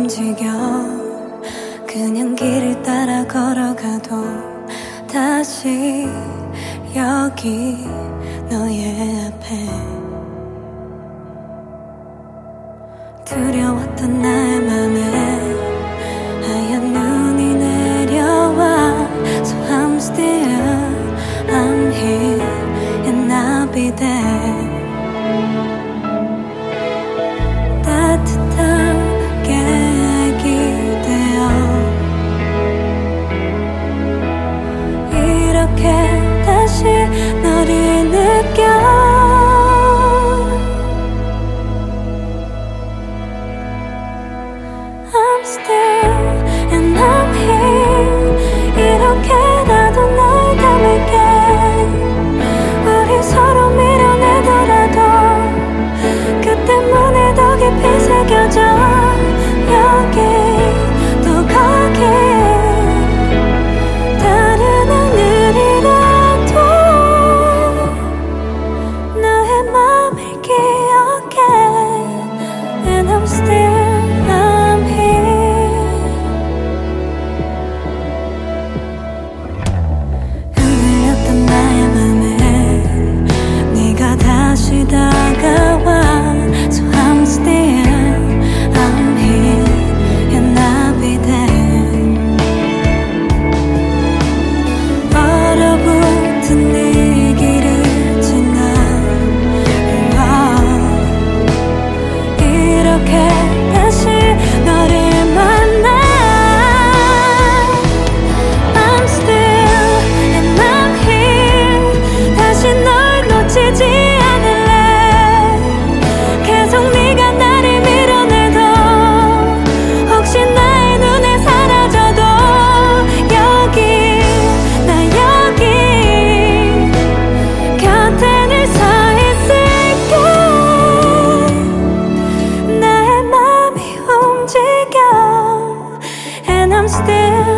움직여. 그냥 길을 따라 걸어가도 다시 여기 너의 앞에. 두려웠던 나의 맘에 하얀 눈이 내려와. So I'm still, I'm here and I'll be there. 따뜻한 계획이 되어 이렇게 다시 너를 느껴. I'm still and I'm here. 이렇게라도 널 담을게. 우리 서로 밀어내더라도 그 때문에 더 깊이 새겨져. 여기 또 거기 다른 하늘이라도 너의 맘을 기억해. And I'm still, I'm here. 흔들렸던 나의 맘에 네가 다시 다가와. So I'm still, I'm here and I'll be there. 얼어붙은 네 길을 지나 이렇게 다시 너를 만나. I'm still and I'm here. 다시 널 놓치지 않을래. 계속 네가 나를 밀어내도 혹시 나의 눈에 사라져도 여기 나 여기 곁에 늘 서 있을게. 나의 맘이 움직여. And I'm still